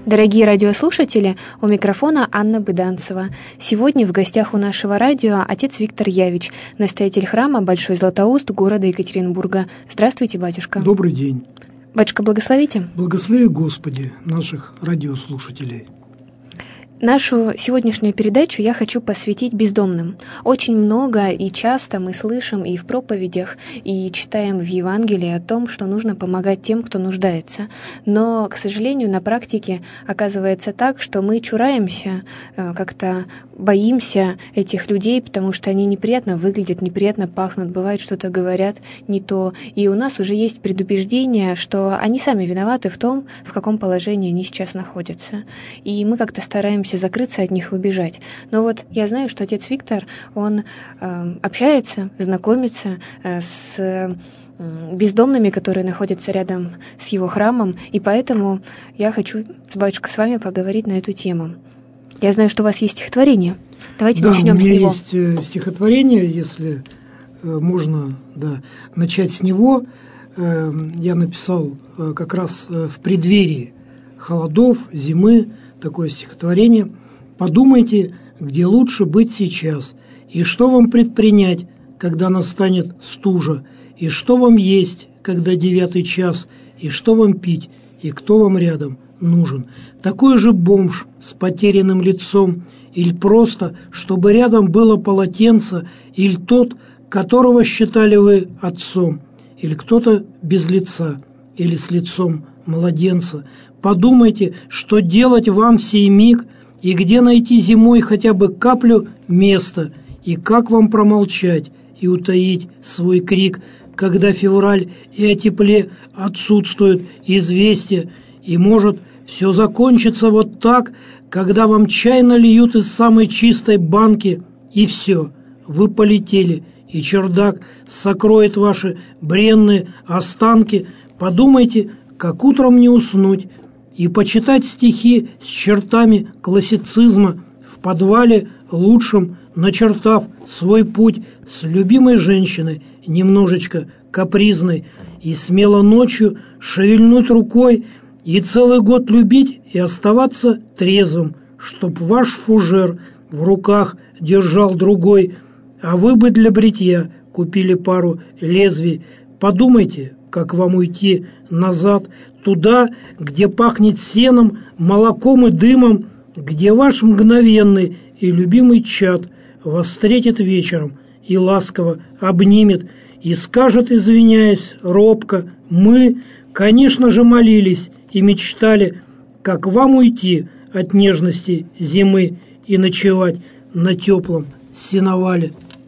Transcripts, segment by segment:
Дорогие радиослушатели, у микрофона Анна Быданцева. Сегодня в гостях у нашего радио отец Виктор Явич, настоятель храма Большой Златоуст города Екатеринбурга. Здравствуйте, батюшка. Добрый день. Батюшка, благословите. Благослови, Господи, наших радиослушателей. Нашу сегодняшнюю передачу я хочу посвятить бездомным. Очень много и часто мы слышим и в проповедях, и читаем в Евангелии о том, что нужно помогать тем, кто нуждается. Но, к сожалению, на практике оказывается так, что мы чураемся, как-то боимся этих людей, потому что они неприятно выглядят, неприятно пахнут, бывает, что-то говорят не то. И у нас уже есть предубеждение, что они сами виноваты в том, в каком положении они сейчас находятся. И мы как-то стараемся закрыться от них и убежать. Но вот я знаю, что отец Виктор, он общается, знакомится с бездомными, которые находятся рядом с его храмом, и поэтому я хочу, батюшка, с вами поговорить на эту тему. Я знаю, что у вас есть стихотворение. Давайте начнем с него. Да, у меня есть стихотворение, если можно начать с него. Я написал как раз в преддверии холодов, зимы, такое стихотворение. «Подумайте, где лучше быть сейчас, и что вам предпринять, когда настанет стужа, и что вам есть, когда 9 час, и что вам пить, и кто вам рядом нужен. Такой же бомж с потерянным лицом, или просто, чтобы рядом было полотенце, или тот, которого считали вы отцом, или кто-то без лица, или с лицом младенца. Подумайте, что делать вам в сей миг, и где найти зимой хотя бы каплю места, и как вам промолчать и утаить свой крик, когда февраль и о тепле отсутствует известие, и может все закончится вот так, когда вам чай нальют из самой чистой банки, и все, вы полетели, и чердак сокроет ваши бренные останки. Подумайте, как утром не уснуть, и почитать стихи с чертами классицизма в подвале лучшем, начертав свой путь с любимой женщиной, немножечко капризной, и смело ночью шевельнуть рукой, и целый год любить и оставаться трезвым, чтоб ваш фужер в руках держал другой, а вы бы для бритья купили пару лезвий. Подумайте, как вам уйти назад, туда, где пахнет сеном, молоком и дымом, где ваш мгновенный и любимый чад вас встретит вечером и ласково обнимет, и скажет, извиняясь, робко: мы, конечно же, молились и мечтали, как вам уйти от нежности зимы и ночевать на теплом сеновале.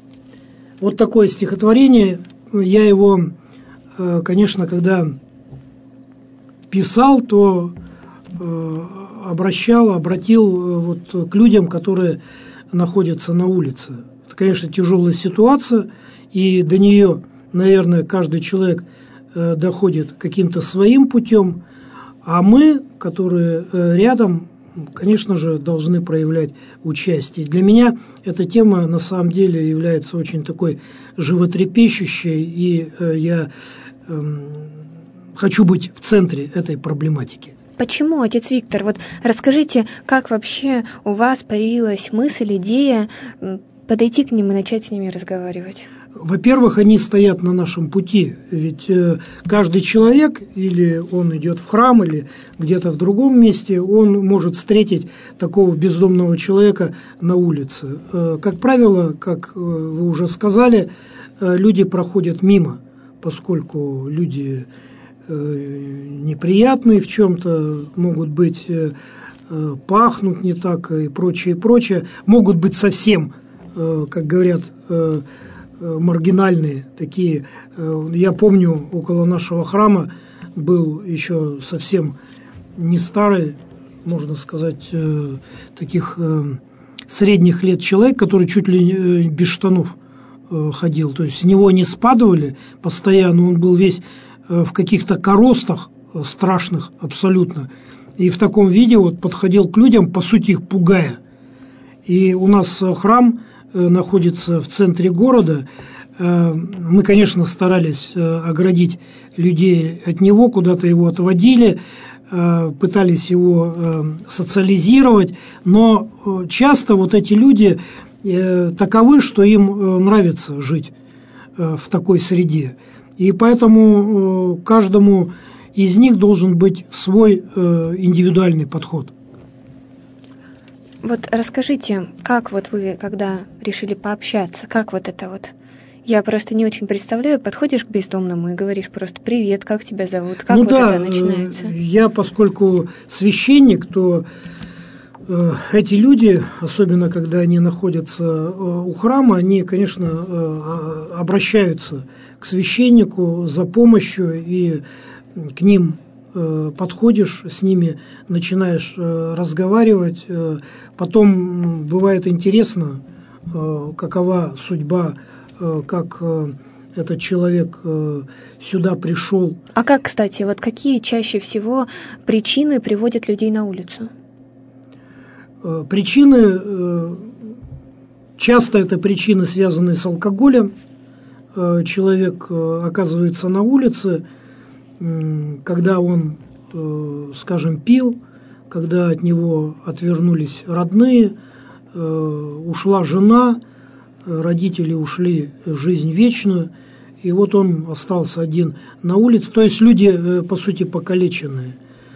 Вот такое стихотворение. Я его, конечно, когда писал, то обратил вот к людям, которые находятся на улице. Это, конечно, тяжелая ситуация, и до нее, наверное, каждый человек доходит каким-то своим путем, а мы, которые рядом, конечно же, должны проявлять участие. Для меня эта тема на самом деле является очень такой животрепещущей, и я хочу быть в центре этой проблематики. Почему, отец Виктор? Вот расскажите, как вообще у вас появилась мысль, идея подойти к ним и начать с ними разговаривать? Во-первых, они стоят на нашем пути, ведь каждый человек, или он идет в храм, или где-то в другом месте, он может встретить такого бездомного человека на улице. Как правило, как вы уже сказали, люди проходят мимо, поскольку люди неприятные в чем-то, могут быть, пахнут не так и прочее, прочее, могут быть совсем, как говорят, маргинальные такие. Я помню, около нашего храма был еще совсем не старый, можно сказать, таких средних лет человек, который чуть ли без штанов ходил. То есть с него не спадывали постоянно, он был весь в каких-то коростах страшных абсолютно. И в таком виде вот подходил к людям, по сути их пугая. И у нас храм находится в центре города. Мы, конечно, старались оградить людей от него, куда-то его отводили. пытались его социализировать, но часто вот эти люди таковы, что им нравится жить в такой среде. И поэтому каждому из них должен быть свой индивидуальный подход. Вот расскажите, как вот вы, когда решили пообщаться, как вот это вот? Я просто не очень представляю, подходишь к бездомному и говоришь просто «Привет, как тебя зовут?» Как это начинается? Я, поскольку священник, то эти люди, особенно когда они находятся у храма, они, конечно, обращаются к священнику за помощью, и к ним подходишь, с ними начинаешь разговаривать. Потом бывает интересно, какова судьба, как этот человек сюда пришел. А как, кстати, вот какие чаще всего причины приводят людей на улицу? Причины, часто это причины, связанные с алкоголем. Человек оказывается на улице, когда он, скажем, пил, когда от него отвернулись родные, ушла жена, родители ушли в жизнь вечную, и вот он остался один на улице. То есть люди, по сути, покалеченные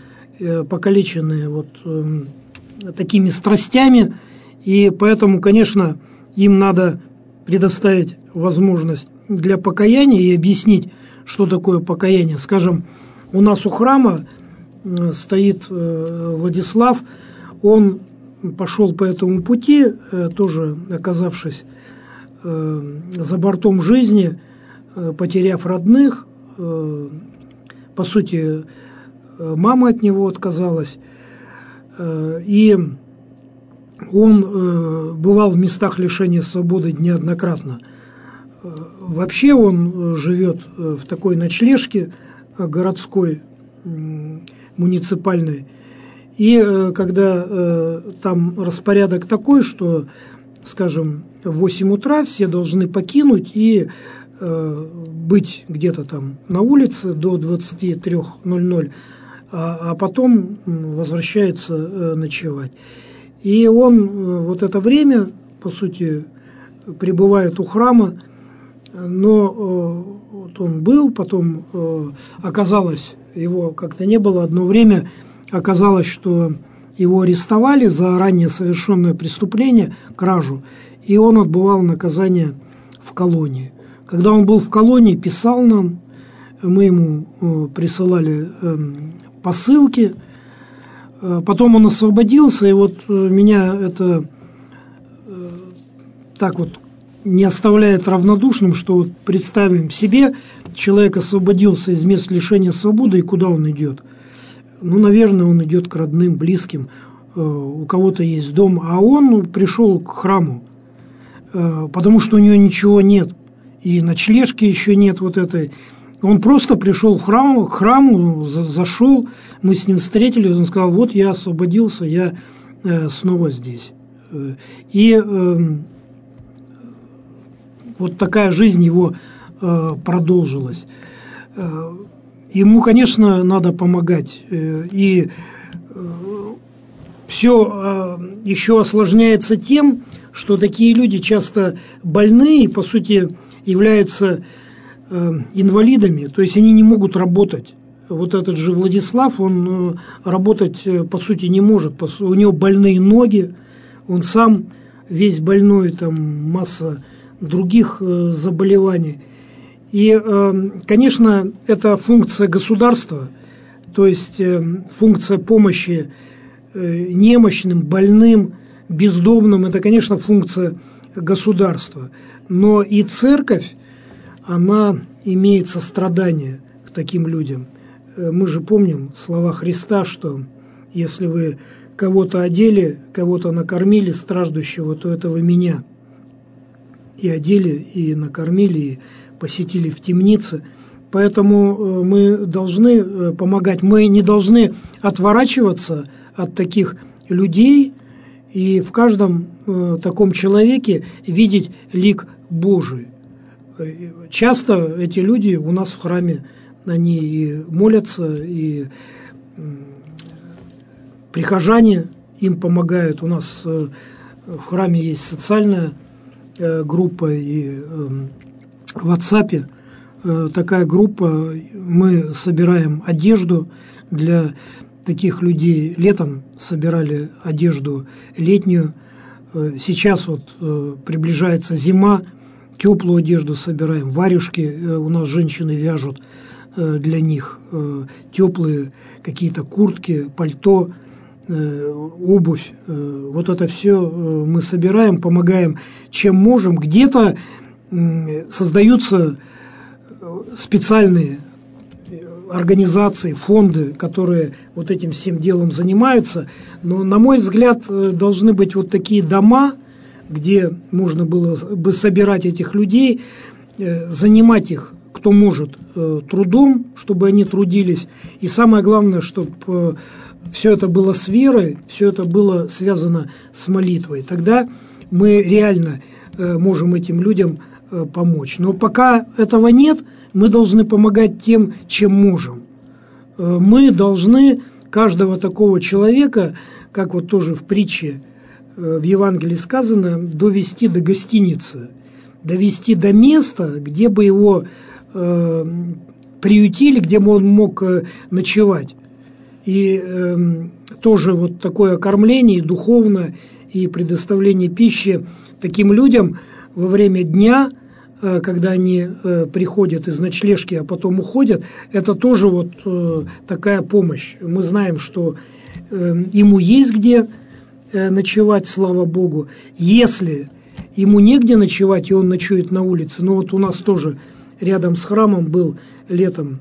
вот такими страстями, и поэтому, конечно, им надо предоставить возможность для покаяния и объяснить, что такое покаяние. Скажем, у нас у храма стоит Владислав, он пошел по этому пути, тоже оказавшись за бортом жизни, потеряв родных, по сути, мама от него отказалась, и он бывал в местах лишения свободы неоднократно. Вообще он живет в такой ночлежке городской, муниципальной. И когда там распорядок такой, что, скажем, в 8 утра все должны покинуть и быть где-то там на улице до 23:00, а потом возвращается ночевать. И он вот это время, по сути, пребывает у храма, но вот он был, потом оказалось, его как-то не было, одно время оказалось, что его арестовали за ранее совершенное преступление, кражу, и он отбывал наказание в колонии. Когда он был в колонии, писал нам, мы ему присылали посылки, потом он освободился, и вот меня это так вот не оставляет равнодушным, что вот представим себе, человек освободился из мест лишения свободы, и куда он идет? Ну, наверное, он идет к родным, близким, у кого-то есть дом, а он пришел к храму, потому что у него ничего нет, и ночлежки еще нет вот этой. Он просто пришел к храму, зашел, мы с ним встретились, он сказал, вот я освободился, я снова здесь. И вот такая жизнь его продолжилась. Ему, конечно, надо помогать. И все еще осложняется тем, что такие люди часто больны и, по сути, являются инвалидами, то есть они не могут работать. Вот этот же Владислав, он работать, по сути, не может. У него больные ноги, он сам весь больной, там масса других заболеваний. И, конечно, это функция государства, то есть функция помощи немощным, больным, бездомным, это, конечно, функция государства. Но и церковь, она имеет сострадание к таким людям. Мы же помним слова Христа, что если вы кого-то одели, кого-то накормили, страждущего, то это вы меня и одели, и накормили, и посетили в темнице. Поэтому мы должны помогать, мы не должны отворачиваться от таких людей и в каждом таком человеке видеть лик Божий. Часто эти люди у нас в храме, они и молятся, и прихожане им помогают. У нас в храме есть социальная группа, и в WhatsApp такая группа. Мы собираем одежду для таких людей. Летом собирали одежду летнюю. Сейчас вот приближается зима, теплую одежду собираем. Варежки у нас женщины вяжут для них, теплые какие-то куртки, пальто, обувь. Вот это все мы собираем, помогаем, чем можем. Где-то создаются специальные организации, фонды, которые вот этим всем делом занимаются. Но, на мой взгляд, должны быть вот такие дома, где можно было бы собирать этих людей, занимать их, кто может, трудом, чтобы они трудились. И самое главное, чтобы все это было с верой, все это было связано с молитвой. Тогда мы реально можем этим людям помочь. Но пока этого нет, мы должны помогать тем, чем можем. Мы должны каждого такого человека, как вот тоже в притче в Евангелии сказано, довести до гостиницы, довести до места, где бы его приютили, где бы он мог ночевать. И тоже вот такое кормление духовное и предоставление пищи таким людям во время дня, когда они приходят из ночлежки, а потом уходят, это тоже вот такая помощь. Мы знаем, что ему есть где ночевать, слава Богу. Если ему негде ночевать, и он ночует на улице, ну вот у нас тоже рядом с храмом был летом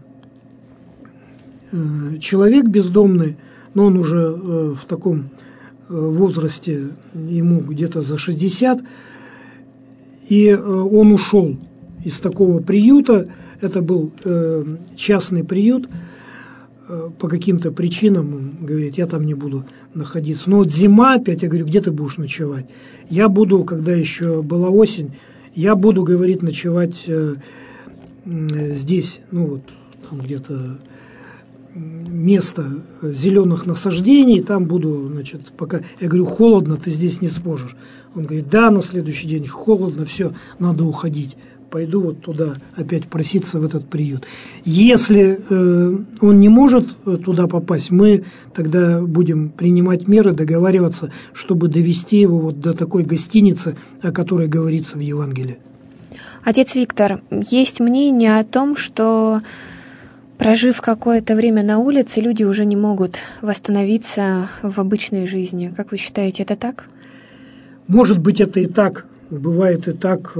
человек бездомный, но он уже в таком возрасте, ему где-то за 60, и он ушел из такого приюта. Это был частный приют. По каким-то причинам он говорит, я там не буду находиться. Но вот зима опять, я говорю, где ты будешь ночевать? Я буду, когда еще была осень, я буду, говорит, ночевать здесь, ну вот там где-то место зеленых насаждений, там буду, значит, пока. Я говорю, холодно, ты здесь не сможешь. Он говорит, да, на следующий день холодно, все, надо уходить. Пойду вот туда опять проситься в этот приют. Если он не может туда попасть, мы тогда будем принимать меры, договариваться, чтобы довести его вот до такой гостиницы, о которой говорится в Евангелии. Отец Виктор, есть мнение о том, что, прожив какое-то время на улице, люди уже не могут восстановиться в обычной жизни. Как вы считаете, это так? Может быть, это и так. Бывает и так.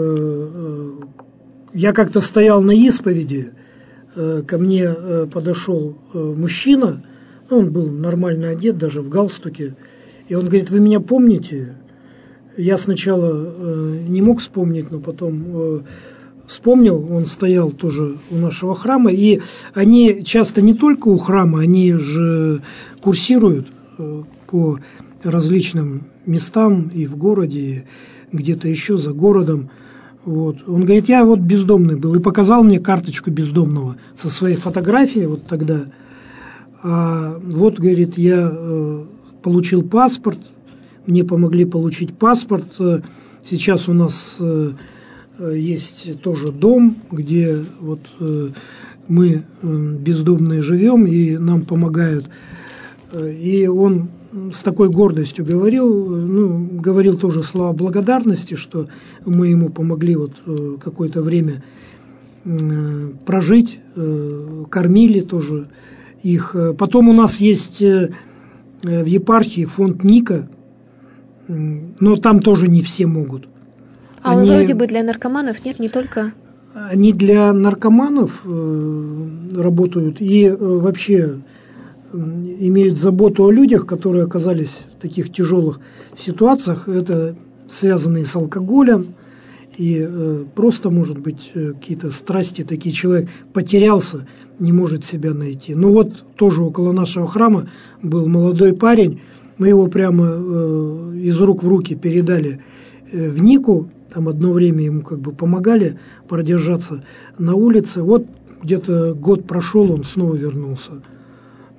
Я как-то стоял на исповеди, ко мне подошел мужчина, он был нормально одет, даже в галстуке, и он говорит, вы меня помните? Я сначала не мог вспомнить, но потом вспомнил, он стоял тоже у нашего храма, и они часто не только у храма, они же курсируют по различным местам и в городе, и где-то еще за городом. Вот. Он говорит, я вот бездомный был, и показал мне карточку бездомного со своей фотографией вот тогда. Вот, говорит, я получил паспорт, мне помогли получить паспорт. Сейчас у нас есть тоже дом, где вот мы бездомные живем, и нам помогают. И он с такой гордостью говорил тоже слова благодарности, что мы ему помогли вот какое-то время прожить, кормили тоже их. Потом у нас есть в епархии фонд Ника, но там тоже не все могут. Они, вроде бы для наркоманов нет, не только... Они для наркоманов работают и вообще имеют заботу о людях, которые оказались в таких тяжелых ситуациях. Это связано и с алкоголем, и просто, может быть, какие-то страсти, такие человек потерялся, не может себя найти. Ну вот тоже около нашего храма был молодой парень, мы его прямо из рук в руки передали в Нику, там одно время ему как бы помогали продержаться на улице. Вот где-то год прошел, он снова вернулся.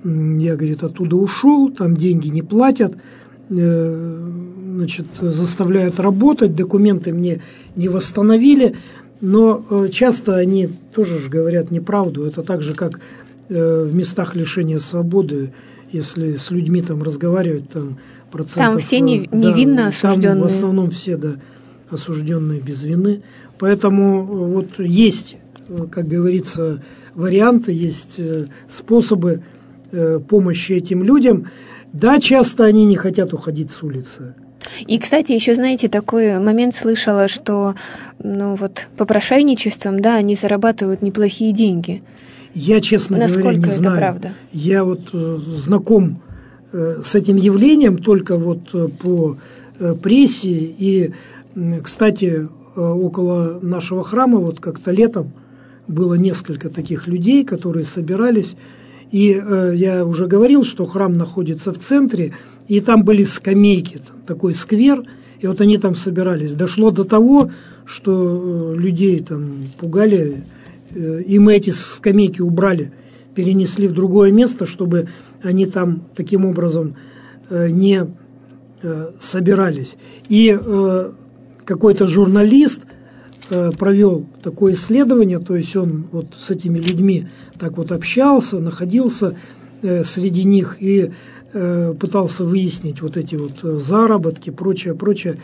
Я, говорит, оттуда ушел, там деньги не платят, значит, заставляют работать, документы мне не восстановили, но часто они тоже же говорят неправду. Это так же, как в местах лишения свободы, если с людьми там разговаривать, там процентов... Там все невинно осужденные. Там в основном все, да, осужденные без вины. Поэтому вот есть, как говорится, варианты, есть способы помощи этим людям. Да, часто они не хотят уходить с улицы. И, кстати, еще, знаете, такой момент слышала, что вот попрошайничеством, да, они зарабатывают неплохие деньги. Я, честно говоря, не знаю. Это правда? Я вот знаком с этим явлением только вот по прессе. И, кстати, около нашего храма вот как-то летом было несколько таких людей, которые собирались. И я уже говорил, что храм находится в центре, и там были скамейки, там такой сквер, и вот они там собирались. Дошло до того, что людей там пугали, и мы эти скамейки убрали, перенесли в другое место, чтобы они там таким образом не собирались. И какой-то журналист провел такое исследование, то есть он вот с этими людьми так вот общался, находился среди них и пытался выяснить вот эти вот заработки, прочее.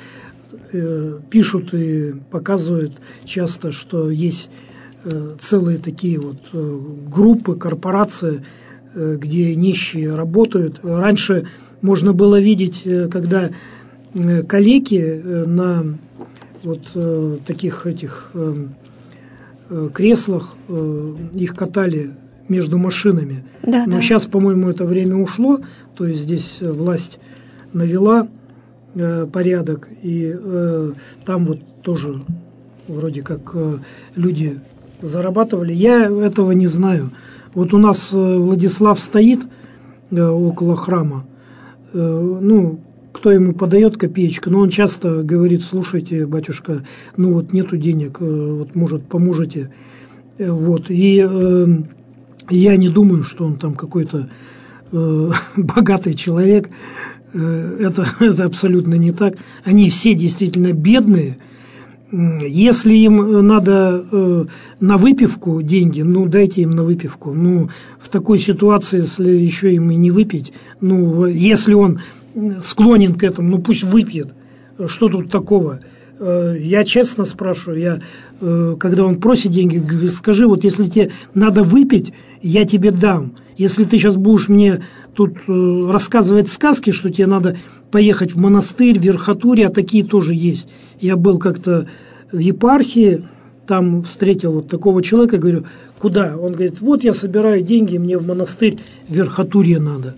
Пишут и показывают часто, что есть целые такие вот группы, корпорации, где нищие работают. Раньше можно было видеть, когда калеки на вот таких этих креслах их катали между машинами. Да, но сейчас, по-моему, это время ушло, то есть здесь власть навела порядок, и там вот тоже вроде как люди зарабатывали. Я этого не знаю. Вот у нас Владислав стоит около храма, кто ему подает копеечку, но он часто говорит: слушайте, батюшка, вот нету денег, вот, может, поможете. Вот. И я не думаю, что он там какой-то богатый человек. Это абсолютно не так. Они все действительно бедные. Если им надо на выпивку деньги, дайте им на выпивку. В такой ситуации, если еще им и не выпить, если он склонен к этому, пусть выпьет. Что тут такого? Я честно спрашиваю, когда он просит деньги, говорю: скажи, вот если тебе надо выпить, я тебе дам. Если ты сейчас будешь мне тут рассказывать сказки, что тебе надо поехать в монастырь, в Верхотурье, а такие тоже есть. Я был как-то в епархии, там встретил вот такого человека, говорю: куда? Он говорит: вот я собираю деньги, мне в монастырь в Верхотурье надо.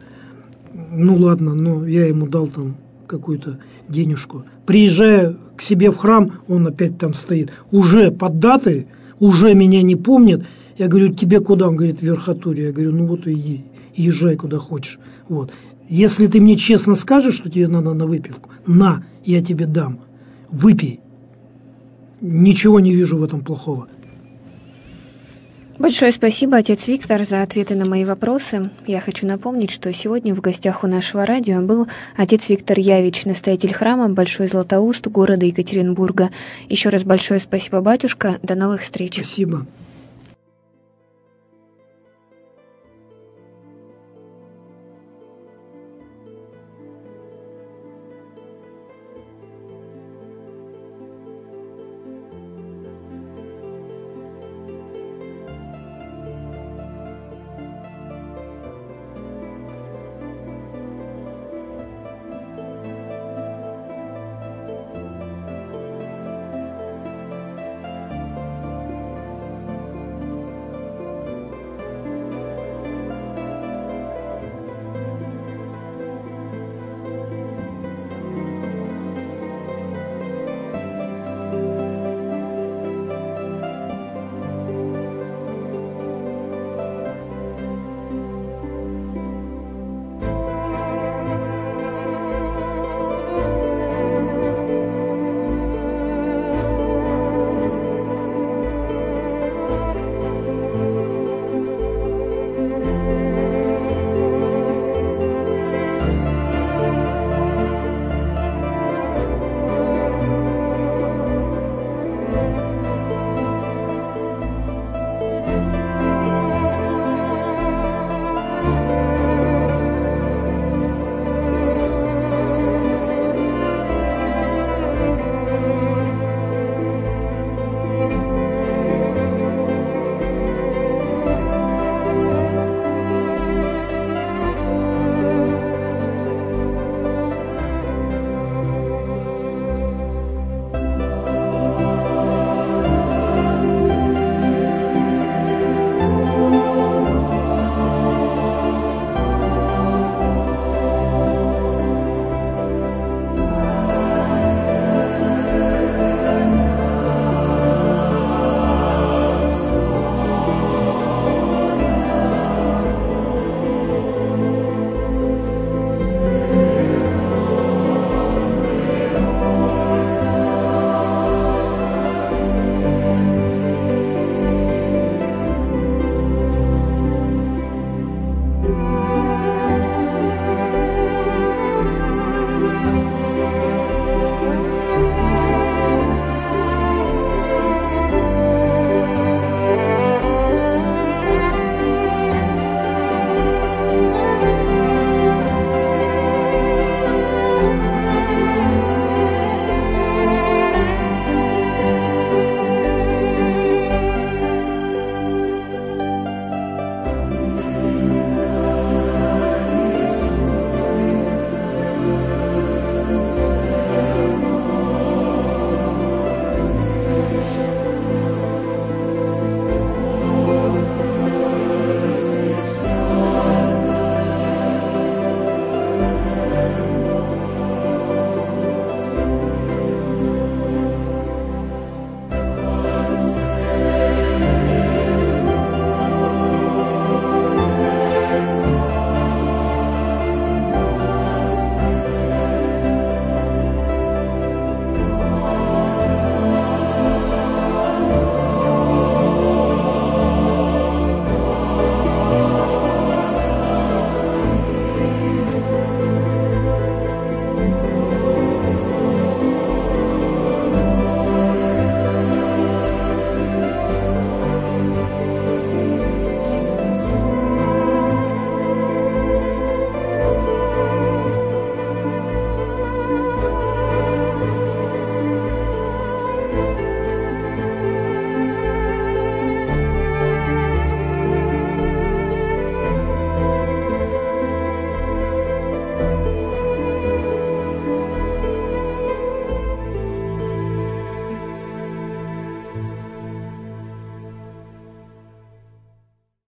Ладно, я ему дал там какую-то денежку. Приезжая к себе в храм, он опять там стоит. Уже под датой, уже меня не помнит. Я говорю: тебе куда? Он говорит: в Верхотурье. Я говорю: вот и езжай куда хочешь. Вот. Если ты мне честно скажешь, что тебе надо на выпивку, я тебе дам. Выпей. Ничего не вижу в этом плохого. Большое спасибо, отец Виктор, за ответы на мои вопросы. Я хочу напомнить, что сегодня в гостях у нашего радио был отец Виктор Явич, настоятель храма Большой Златоуст города Екатеринбурга. Еще раз большое спасибо, батюшка. До новых встреч. Спасибо.